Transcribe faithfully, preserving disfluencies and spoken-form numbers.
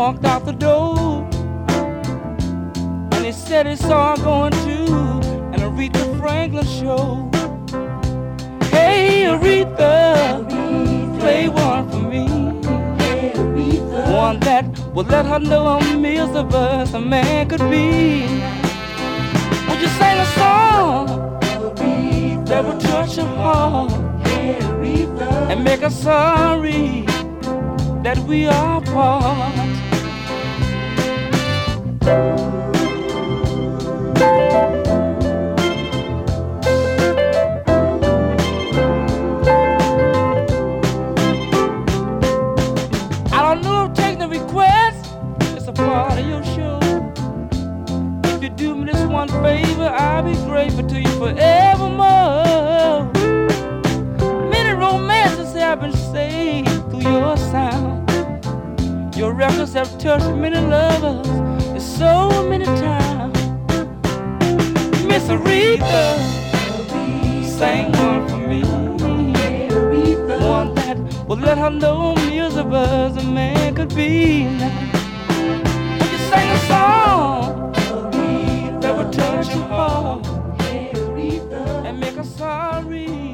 walked out the door, and he said he saw her going to an Aretha Franklin show. Hey Aretha, Aretha, play one for me. Hey Aretha, one that would let her know how miserable a man could be. Would you sing a song, Aretha, that would touch her heart, hey Aretha, and make her sorry that we are apart? I don't know if taking the request is a part of your show. If you do me this one favor, I'll be grateful to you forevermore. Many romances have been saved through your sound. Your records have touched many lovers in so many times. Miss Aretha, sing one for me. One that will let her know miserable as a man could be. Would you sing a song that would touch your heart and make her sorry